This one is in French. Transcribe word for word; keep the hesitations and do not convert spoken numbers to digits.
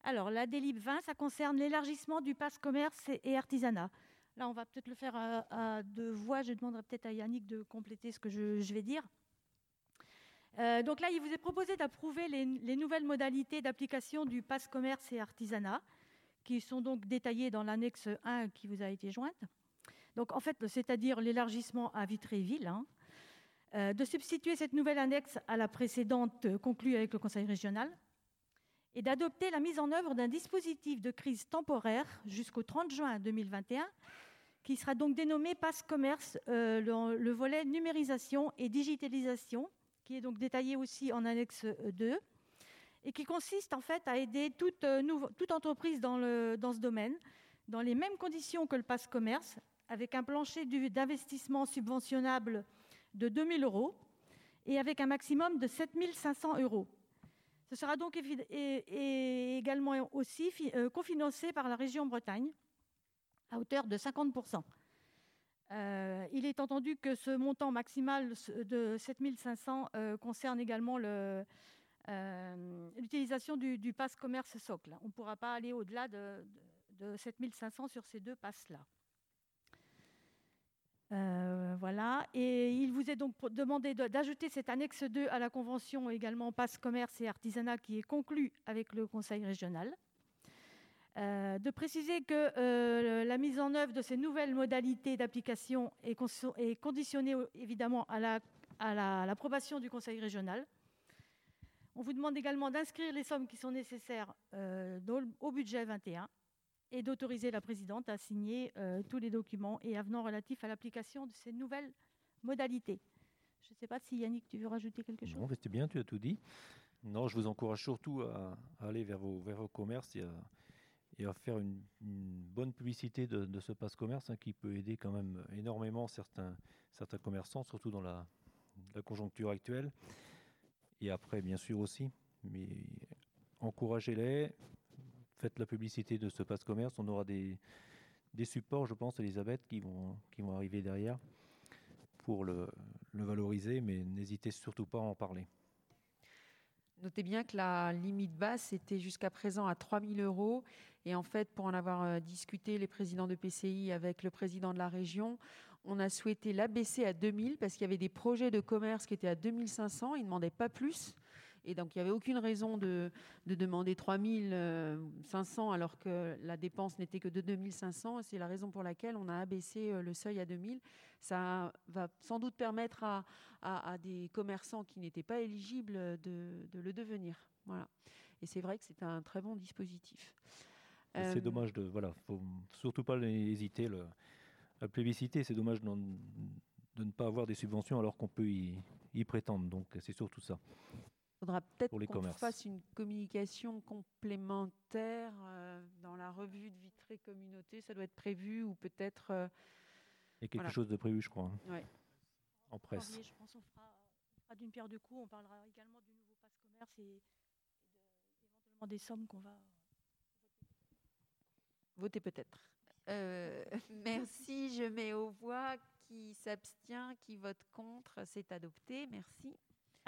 Alors, la délib vingt, ça concerne l'élargissement du pass commerce et, et artisanat. Là, on va peut-être le faire à, à deux voix. Je demanderai peut-être à Yannick de compléter ce que je, je vais dire. Euh, donc là, il vous est proposé d'approuver les, les nouvelles modalités d'application du pass commerce et artisanat, qui sont donc détaillées dans l'annexe un qui vous a été jointe. Donc, en fait, c'est-à-dire l'élargissement à Vitry-Ville, hein, euh, de substituer cette nouvelle annexe à la précédente euh, conclue avec le Conseil régional et d'adopter la mise en œuvre d'un dispositif de crise temporaire jusqu'au trente juin deux mille vingt et un, qui sera donc dénommé Pass Commerce, euh, le, le volet numérisation et digitalisation, qui est donc détaillé aussi en annexe deux, et qui consiste en fait à aider toute, euh, nouveau, toute entreprise dans, le, dans ce domaine, dans les mêmes conditions que le Pass Commerce, avec un plancher du, d'investissement subventionnable de deux mille euros et avec un maximum de sept mille cinq cents euros. Ce sera donc évi- et, et également aussi fi, euh, cofinancé par la région Bretagne à hauteur de cinquante pour cent. Euh, il est entendu que ce montant maximal de sept mille cinq cents euh, concerne également le, euh, l'utilisation du, du pass commerce socle. On ne pourra pas aller au-delà de, de, de sept mille cinq cents sur ces deux passes-là. Euh, voilà. Et il vous est donc demandé de, d'ajouter cette annexe deux à la convention également pass commerce et artisanat qui est conclue avec le Conseil régional. Euh, de préciser que euh, la mise en œuvre de ces nouvelles modalités d'application est, cons- est conditionnée évidemment à, la, à, la, à l'approbation du Conseil régional. On vous demande également d'inscrire les sommes qui sont nécessaires euh, dans, au budget vingt et un et d'autoriser la présidente à signer euh, tous les documents et avenants relatifs à l'application de ces nouvelles modalités. Je ne sais pas si Yannick, tu veux rajouter quelque chose ? Non, c'était bien, tu as tout dit. Non, je vous encourage surtout à, à aller vers vos, vers vos commerces et à, et à faire une, une bonne publicité de, de ce passe commerce hein, qui peut aider quand même énormément certains, certains commerçants, surtout dans la, la conjoncture actuelle. Et après, bien sûr aussi, mais encouragez-les, faites la publicité de ce passe commerce. On aura des, des supports, je pense, Elisabeth, qui vont, qui vont arriver derrière pour le, le valoriser, mais n'hésitez surtout pas à en parler. Notez bien que la limite basse était jusqu'à présent à trois mille euros. Et en fait, pour en avoir euh, discuté, les présidents de P C I avec le président de la région, on a souhaité l'abaisser à deux mille parce qu'il y avait des projets de commerce qui étaient à deux mille cinq cents. Ils ne demandaient pas plus. Et donc, il n'y avait aucune raison de, de demander trois mille cinq cents alors que la dépense n'était que de deux mille cinq cents. Et c'est la raison pour laquelle on a abaissé le seuil à deux mille. Ça va sans doute permettre à, à, à des commerçants qui n'étaient pas éligibles de, de le devenir. Voilà. Et c'est vrai que c'est un très bon dispositif. Euh... C'est dommage de... Voilà, faut surtout pas hésiter le, à plébisciter. C'est dommage de, de ne pas avoir des subventions alors qu'on peut y, y prétendre. Donc, c'est surtout ça. Il faudra peut-être qu'on commerces. fasse une communication complémentaire euh, dans la revue de Vitré Communauté. Ça doit être prévu ou peut-être... Euh, Il y a quelque voilà. chose de prévu, je crois, hein, ouais. en presse. Janvier, je pense qu'on fera, on fera d'une pierre deux coups. On parlera également du nouveau pass commerce et, et de, éventuellement des sommes qu'on va voter. Voter peut-être. Euh, merci. Je mets aux voix qui s'abstient, qui vote contre. C'est adopté. Merci.